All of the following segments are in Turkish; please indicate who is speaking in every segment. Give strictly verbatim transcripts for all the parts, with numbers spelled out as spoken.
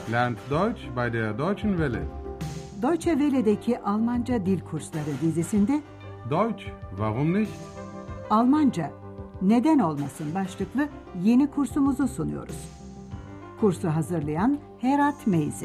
Speaker 1: Lernt Deutsch bei der Deutschen Welle.
Speaker 2: Deutsche Welle'deki Almanca Dil Kursları dizisinde
Speaker 1: Deutsch, warum nicht?
Speaker 2: Almanca Neden Olmasın başlıklı yeni kursumuzu sunuyoruz. Kursu hazırlayan Herat Meyzi.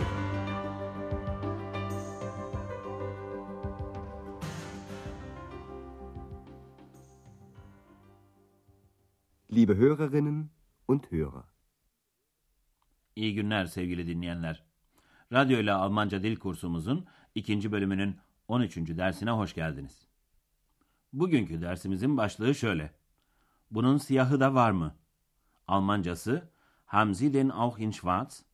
Speaker 3: Liebe Hörerinnen und Hörer.
Speaker 4: İyi günler sevgili dinleyenler. Radyo ile Almanca dil kursumuzun ikinci bölümünün on üçüncü dersine hoş geldiniz. Bugünkü dersimizin başlığı şöyle. Bunun siyahı da var mı? Almancası Haben Sie den auch in Schwarz?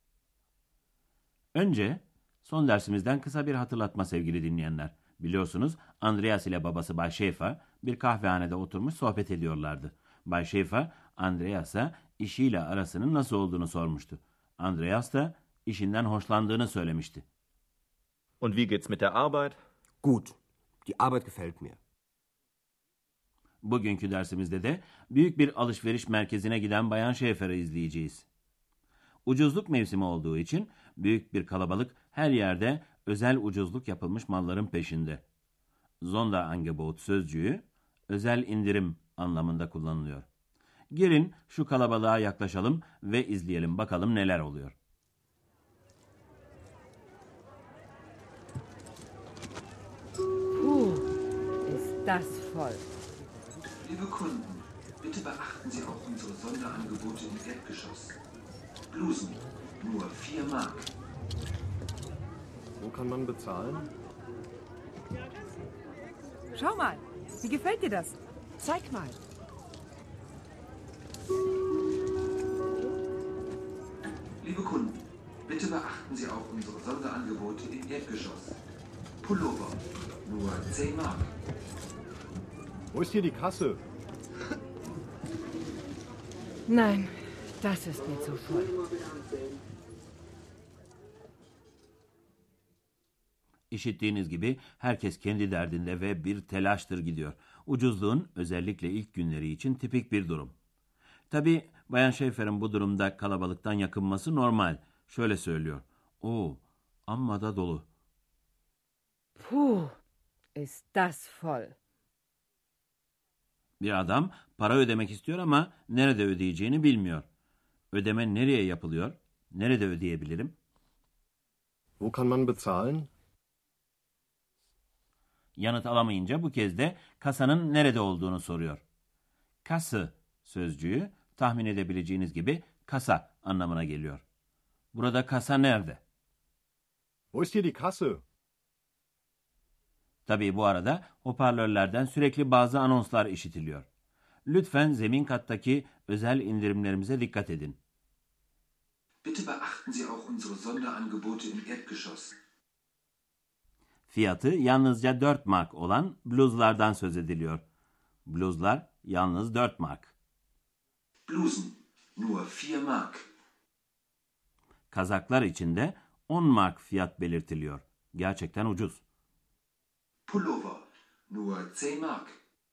Speaker 4: Önce son dersimizden kısa bir hatırlatma sevgili dinleyenler. Biliyorsunuz Andreas ile babası Bay Schäfer bir kahvehanede oturmuş sohbet ediyorlardı. Bay Schäfer, Andreas'a işiyle arasının nasıl olduğunu sormuştu. Andreas da işinden hoşlandığını söylemişti.
Speaker 5: Und wie geht's mit der Arbeit?
Speaker 3: Gut, die Arbeit gefällt mir.
Speaker 4: Bugünkü dersimizde de büyük bir alışveriş merkezine giden Bayan Schäfer'i izleyeceğiz. Ucuzluk mevsimi olduğu için büyük bir kalabalık her yerde özel ucuzluk yapılmış malların peşinde. Sonderangebot sözcüğü özel indirim anlamında kullanılıyor. Gelin şu kalabalığa yaklaşalım ve izleyelim bakalım neler oluyor.
Speaker 6: Puh, ist das voll.
Speaker 7: Liebe Kunden, bitte beachten Sie auch unsere Sonderangebote im Erdgeschoss. Blusen, nur vier Mark.
Speaker 5: Wo kann man bezahlen?
Speaker 6: Schau mal, wie gefällt dir das? Zeig mal.
Speaker 7: Liebe Kunden, bitte beachten Sie auch unsere Sonderangebote im Erdgeschoss. Pullover, nur zehn Mark.
Speaker 5: Wo ist hier die Kasse?
Speaker 6: Nein, das ist mir zu voll.
Speaker 4: İşittiğiniz gibi herkes kendi derdinde ve bir telaştır gidiyor. Ucuzluğun özellikle ilk günleri için tipik bir durum. Tabii Bayan Schäfer'in bu durumda kalabalıktan yakınması normal. Şöyle söylüyor. Oo, amma da dolu.
Speaker 6: Puh, ist das voll.
Speaker 4: Bir adam para ödemek istiyor ama nerede ödeyeceğini bilmiyor. Ödeme nereye yapılıyor? Nerede ödeyebilirim?
Speaker 5: Wo kann man bezahlen?
Speaker 4: Yanıt alamayınca bu kez de kasanın nerede olduğunu soruyor. Kasse sözcüğü tahmin edebileceğiniz gibi kasa anlamına geliyor. Burada kasa nerede?
Speaker 5: Wo ist hier die Kasse?
Speaker 4: Tabii bu arada hoparlörlerden sürekli bazı anonslar işitiliyor. Lütfen zemin kattaki özel indirimlerimize dikkat edin.
Speaker 7: Bitte beachten Sie auch unsere Sonderangebote im Erdgeschoss.
Speaker 4: Fiyatı yalnızca dört mark olan bluzlardan söz ediliyor. Bluzlar yalnız dört mark.
Speaker 7: Blusen, nur vier Mark.
Speaker 4: Kazaklar için de on mark fiyat belirtiliyor. Gerçekten ucuz.
Speaker 7: Pullover, nur zehn Mark.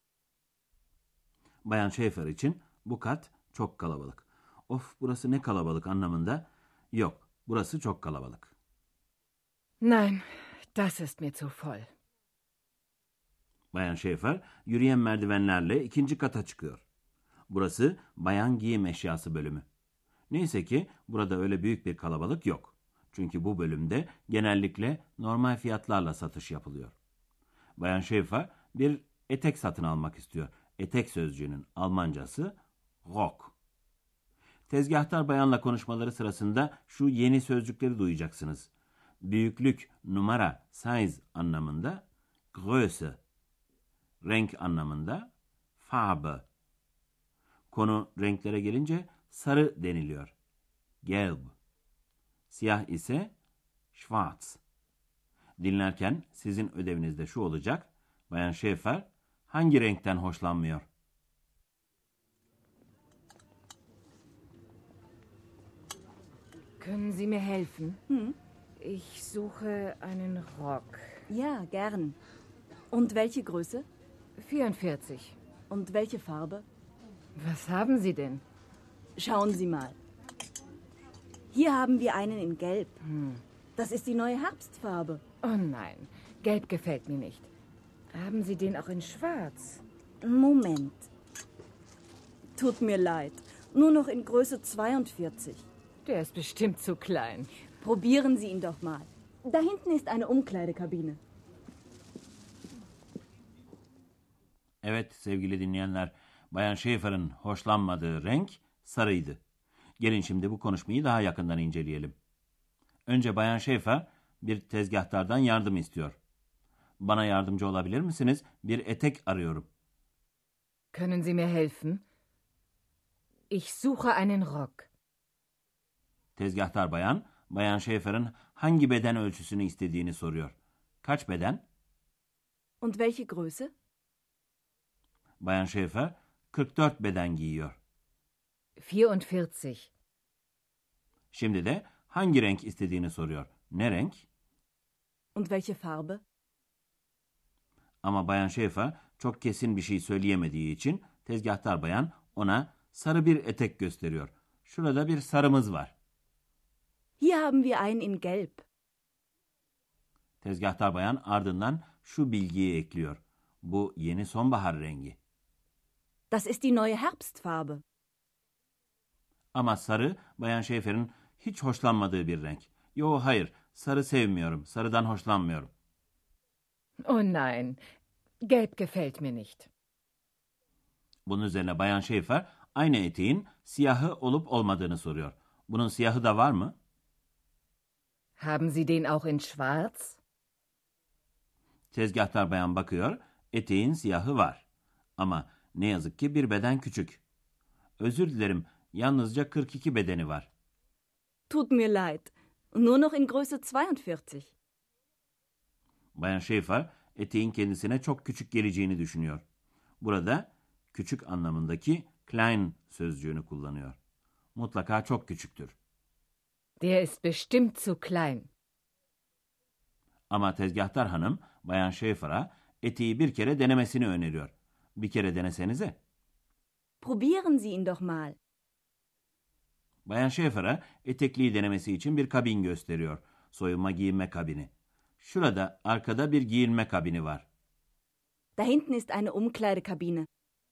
Speaker 4: Bayan Schäfer için bu kat çok kalabalık. Of burası ne kalabalık anlamında. Yok, burası çok kalabalık.
Speaker 6: Nein, das ist mir zu voll.
Speaker 4: Bayan Schäfer yürüyen merdivenlerle ikinci kata çıkıyor. Burası bayan giyim eşyası bölümü. Neyse ki burada öyle büyük bir kalabalık yok. Çünkü bu bölümde genellikle normal fiyatlarla satış yapılıyor. Bayan Schäfer bir etek satın almak istiyor. Etek sözcüğünün Almancası Rock. Tezgahtar bayanla konuşmaları sırasında şu yeni sözcükleri duyacaksınız. Büyüklük, numara, size anlamında Größe, renk anlamında Farbe. Konu renklere gelince sarı deniliyor. Gelb. Siyah ise Schwarz. Dinlerken sizin ödeviniz de şu olacak. Bayan Schäfer hangi renkten hoşlanmıyor?
Speaker 6: Können Sie mir helfen?
Speaker 8: Hm?
Speaker 6: Ich suche einen Rock.
Speaker 8: Ja, gern. Und welche Größe?
Speaker 6: vierundvierzig.
Speaker 8: Und welche Farbe?
Speaker 6: Was haben Sie denn?
Speaker 8: Schauen Sie mal. Hier haben wir einen in Gelb. Das ist die neue Herbstfarbe.
Speaker 6: Oh nein, gelb gefällt mir nicht. Haben Sie den auch in schwarz?
Speaker 8: Moment. Tut mir leid. Nur noch in Größe zweiundvierzig.
Speaker 6: Der ist bestimmt zu klein.
Speaker 8: Probieren Sie ihn doch mal. Da hinten ist eine Umkleidekabine.
Speaker 4: Evet sevgili dinleyenler, Bayan Schaefer'ın hoşlanmadığı renk sarıydı. Gelin şimdi bu konuşmayı daha yakından inceleyelim. Önce Bayan Schaefer bir tezgahtardan yardım istiyor. Bana yardımcı olabilir misiniz? Bir etek arıyorum.
Speaker 6: Können Sie mir helfen? Ich suche einen Rock.
Speaker 4: Tezgahtar bayan, Bayan Schaefer'ın hangi beden ölçüsünü istediğini soruyor. Kaç beden?
Speaker 8: Und welche Größe?
Speaker 4: Bayan Schaefer kırk dört beden giyiyor.
Speaker 6: vierundvierzig.
Speaker 4: Şimdi de hangi renk istediğini soruyor. Ne renk?
Speaker 8: Und welche Farbe?
Speaker 4: Ama Bayan Schaefer çok kesin bir şey söyleyemediği için tezgahtar bayan ona sarı bir etek gösteriyor. Şurada bir sarımız var.
Speaker 8: Hier haben wir einen in Gelb.
Speaker 4: Tezgahtar bayan ardından şu bilgiyi ekliyor. Bu yeni sonbahar rengi.
Speaker 8: Das ist die neue Herbstfarbe.
Speaker 4: Ama sarı Bayan Schaefer'in hiç hoşlanmadığı bir renk. Yo hayır, sarı sevmiyorum, sarıdan hoşlanmıyorum.
Speaker 6: Oh nein, gelb gefällt mir nicht.
Speaker 4: Bunun üzerine Bayan Schaefer aynı eteğin siyahı olup olmadığını soruyor. Bunun siyahı da var mı?
Speaker 6: Haben Sie den auch in schwarz?
Speaker 4: Tezgahtar bayan bakıyor, eteğin siyahı var. Ama ne yazık ki bir beden küçük. Özür dilerim, yalnızca kırk iki bedeni var.
Speaker 8: Tut mir leid. Nur noch in Größe zweiundvierzig.
Speaker 4: Bayan Schaefer, eteğin kendisine çok küçük geleceğini düşünüyor. Burada küçük anlamındaki klein sözcüğünü kullanıyor. Mutlaka çok küçüktür.
Speaker 6: Der ist bestimmt zu klein.
Speaker 4: Ama tezgahtar hanım Bayan Schaefer'a eteği bir kere denemesini öneriyor. Bir kere denesenize.
Speaker 8: Probieren Sie ihn doch mal.
Speaker 4: Bayan Schaefer'a etekliği denemesi için bir kabin gösteriyor. Soyunma giyinme kabini. Şurada arkada bir giyinme kabini var.
Speaker 8: Da hinten ist eine Umkleidekabine.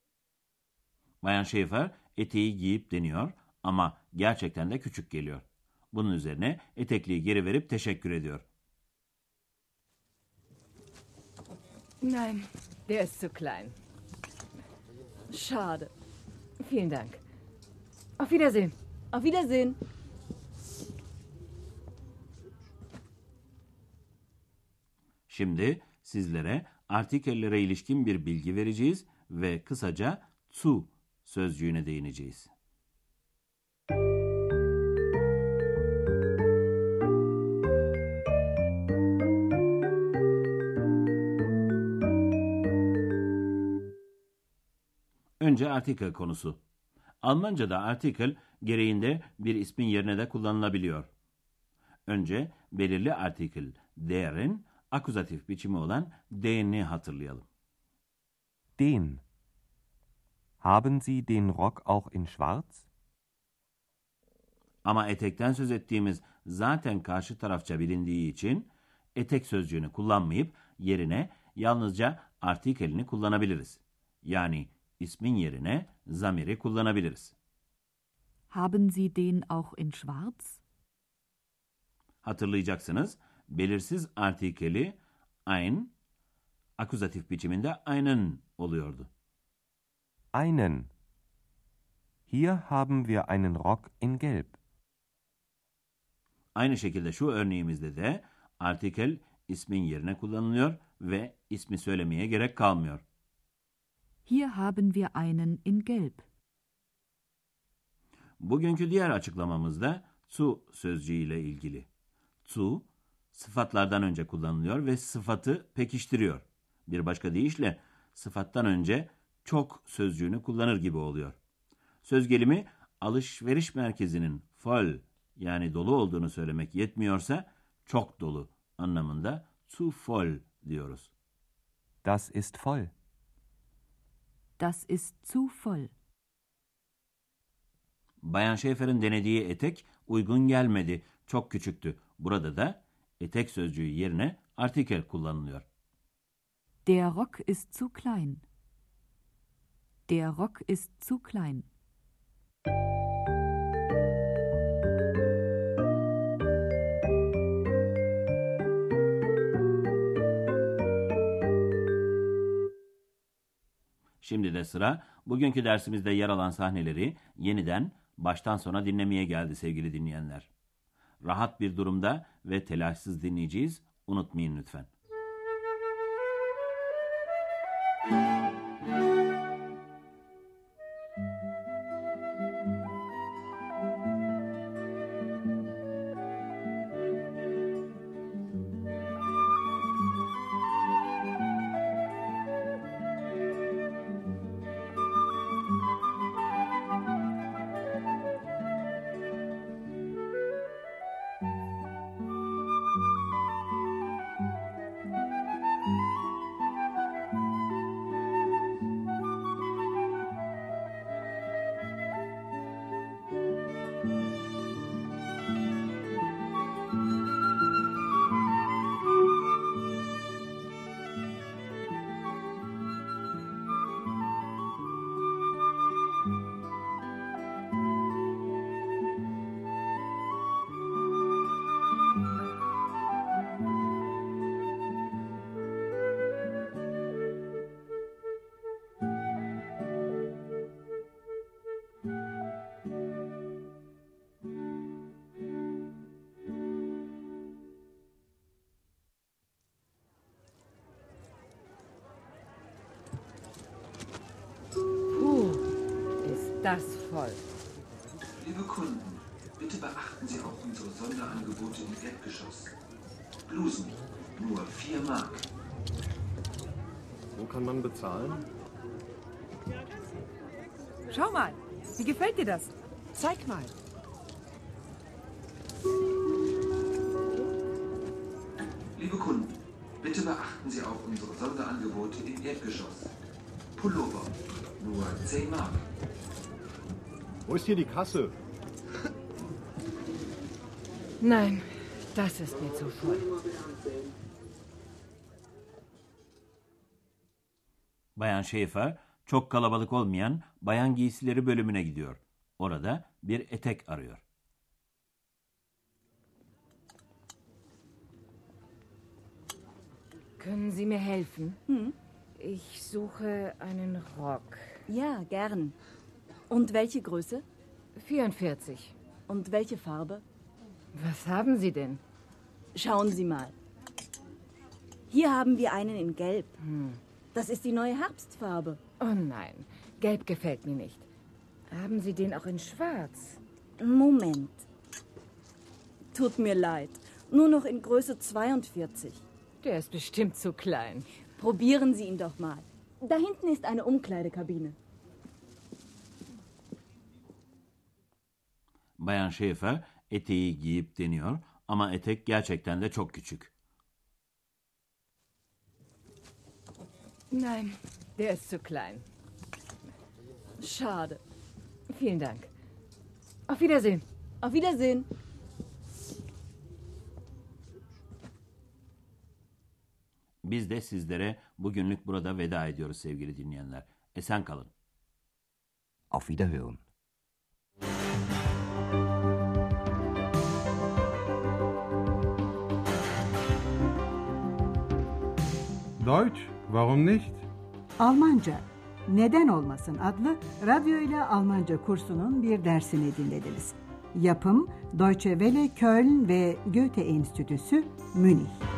Speaker 4: Bayan Schaefer eteği giyip deniyor ama gerçekten de küçük geliyor. Bunun üzerine etekliği geri verip teşekkür ediyor.
Speaker 6: Nein, der ist zu klein.
Speaker 8: Schade.
Speaker 6: Vielen Dank. Auf Wiedersehen.
Speaker 8: Auf Wiedersehen.
Speaker 4: Şimdi sizlere artikellere ilişkin bir bilgi vereceğiz ve kısaca zu sözcüğüne değineceğiz. Önce artikel konusu. Almanca'da artikel gereğinde bir ismin yerine de kullanılabiliyor. Önce belirli artikel der'in akuzatif biçimi olan den'i hatırlayalım.
Speaker 9: Den. Haben Sie den Rock auch in schwarz?
Speaker 4: Ama etekten söz ettiğimiz zaten karşı tarafça bilindiği için etek sözcüğünü kullanmayıp yerine yalnızca artikelini kullanabiliriz. Yani ismin yerine zamiri kullanabiliriz.
Speaker 10: Haben Sie den auch in schwarz?
Speaker 4: Hatırlayacaksınız, belirsiz artikeli ein, akuzatif biçiminde einen oluyordu.
Speaker 9: Einen. Hier haben wir einen Rock in Gelb.
Speaker 4: Aynı şekilde şu örneğimizde de artikel ismin yerine kullanılıyor ve ismi söylemeye gerek kalmıyor.
Speaker 10: Hier haben wir einen in Gelb.
Speaker 4: Bugünkü diğer açıklamamız da zu sözcüğüyle ilgili. Zu, sıfatlardan önce kullanılıyor ve sıfatı pekiştiriyor. Bir başka deyişle sıfattan önce çok sözcüğünü kullanır gibi oluyor. Söz gelimi alışveriş merkezinin voll yani dolu olduğunu söylemek yetmiyorsa çok dolu anlamında zu voll diyoruz.
Speaker 9: Das ist voll.
Speaker 10: Das ist zu voll.
Speaker 4: Bayan Schaefer'in denediği etek uygun gelmedi, çok küçüktü. Burada da etek sözcüğü yerine artikel kullanılıyor.
Speaker 10: Der Rock ist zu klein. Der Rock ist zu klein.
Speaker 4: Şimdi de sıra bugünkü dersimizde yer alan sahneleri yeniden baştan sona dinlemeye geldi sevgili dinleyenler. Rahat bir durumda ve telaşsız dinleyeceğiz. Unutmayın lütfen.
Speaker 6: Das voll.
Speaker 7: Liebe Kunden, bitte beachten Sie auch unsere Sonderangebote im Erdgeschoss. Blusen, nur vier Mark.
Speaker 5: Wo kann man bezahlen?
Speaker 11: Schau mal, wie gefällt dir das? Zeig mal.
Speaker 7: Liebe Kunden, bitte beachten Sie auch unsere Sonderangebote im Erdgeschoss. Pullover, nur zehn Mark.
Speaker 5: Wo ist hier die Kasse?
Speaker 6: Nein, das ist mir zu voll.
Speaker 4: Bayan Schäfer çok kalabalık olmayan bayan giysileri bölümüne gidiyor. Orada bir etek arıyor.
Speaker 6: Können Sie mir helfen?
Speaker 8: Hm?
Speaker 6: Ich suche einen Rock.
Speaker 8: Ja, gern. Und welche Größe?
Speaker 6: vierundvierzig.
Speaker 8: Und welche Farbe?
Speaker 6: Was haben Sie denn?
Speaker 8: Schauen Sie mal. Hier haben wir einen in Gelb.
Speaker 6: Hm.
Speaker 8: Das ist die neue Herbstfarbe.
Speaker 6: Oh nein, Gelb gefällt mir nicht. Haben Sie den auch in Schwarz?
Speaker 8: Moment. Tut mir leid. Nur noch in Größe zweiundvierzig.
Speaker 6: Der ist bestimmt zu klein.
Speaker 8: Probieren Sie ihn doch mal. Da hinten ist eine Umkleidekabine.
Speaker 4: Bayan Schäfer eteği giyip deniyor ama etek gerçekten de çok küçük.
Speaker 6: Nein, der ist zu klein.
Speaker 8: Schade.
Speaker 6: Vielen Dank. Auf Wiedersehen.
Speaker 8: Auf Wiedersehen.
Speaker 4: Biz de sizlere bugünlük burada veda ediyoruz sevgili dinleyenler. Esen kalın.
Speaker 3: Auf Wiederhören.
Speaker 1: Deutsch, warum nicht?
Speaker 2: Almanca, Neden Olmasın adlı radyo ile Almanca kursunun bir dersini dinlediniz. Yapım Deutsche Welle Köln ve Goethe Enstitüsü Münih.